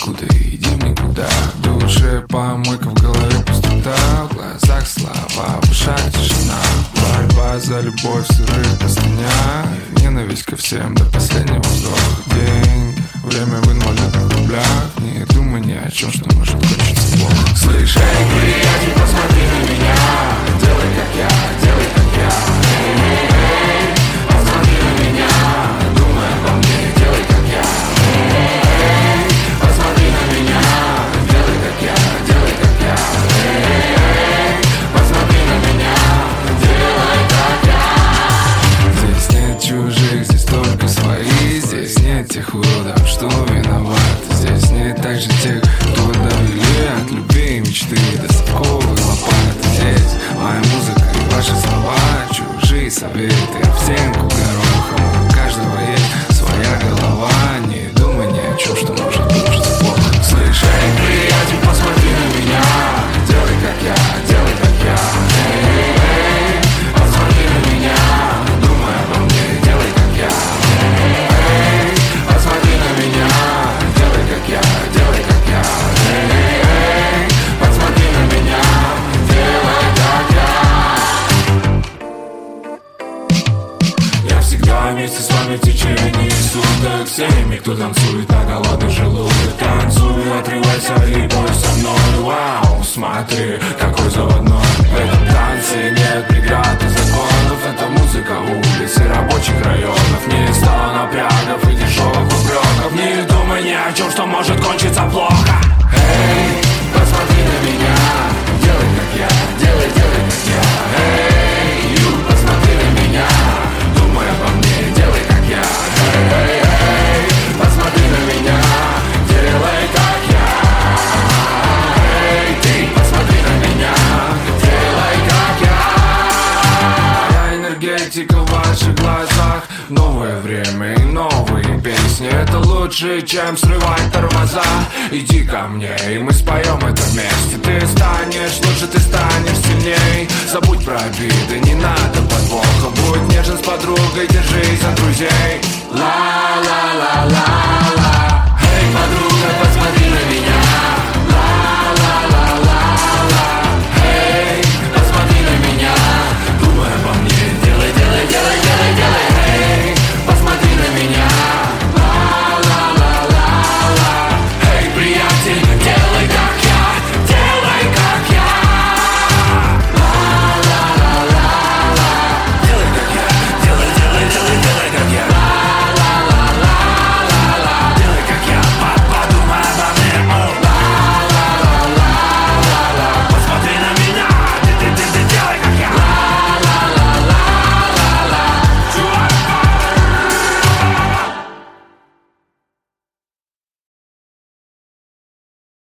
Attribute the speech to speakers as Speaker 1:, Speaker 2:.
Speaker 1: откуда, иди в никуда. В душе помойка, в голове пустота, в глазах слова, в ушах тишина. Борьба за любовь в сырых простынях, ненависть ко всем до последнего вздоха. Деньги, время в инвалидных рублях, не думай ни о чем, что может кончиться плохо. Слышь, эй, приятель, посмотри на меня, делай как я, делай как я. Эй, эй, посмотри на меня, думай обо мне, делай как я. Эй, посмотри на меня, делай как я, делай как я. Эй, посмотри на меня, делай как я. Здесь нет чужих, здесь только свои. Здесь нет тех уродов, что виноваты. Здесь нет также тех, кто довели от любви и мечты до совковой лопаты. Здесь моя музыка и ваши слова, чужие советы об стенку горохом. У каждого есть своя голова, не думай ни о чем, что может кончиться плохо. Слышь, эй, приятель, посмотри на меня, делай как я, делай как я. Эй, эй, посмотри на меня, думай обо мне, делай как я. Эй, посмотри на меня, делай как я, делай как я. Эй, эй, посмотри на меня, делай как я. Я всегда вместе с вами в течение суток, всеми, кто танцует на голодный желудок. Танцуй, отрывайся и пой со мной. Вау, смотри, какой заводной. В этом танце нет преград и законов. Это музыка улиц и рабочих районов. Не стало напрягов и дешевых упреков. Не думай ни о чем, что может кончиться плохо. Эй, посмотри на меня, делай как я, делай, делай как я. Эй, ю, посмотри на меня, думай обо мне, делай как я. Эй, эй, посмотри на меня, делай как я. Эй, ты, посмотри на меня, делай как я. Энергетика в ваших глазах, новое время и новые песни. Это лучше, чем срывать тормоза. Иди ко мне, и мы споем это вместе. Ты станешь лучше, ты станешь сильней. Забудь про обиды, не надо подвоха. Будь нежен с подругой, держись за друзей. Ла-ла-ла-ла-ла. Эй, подруга.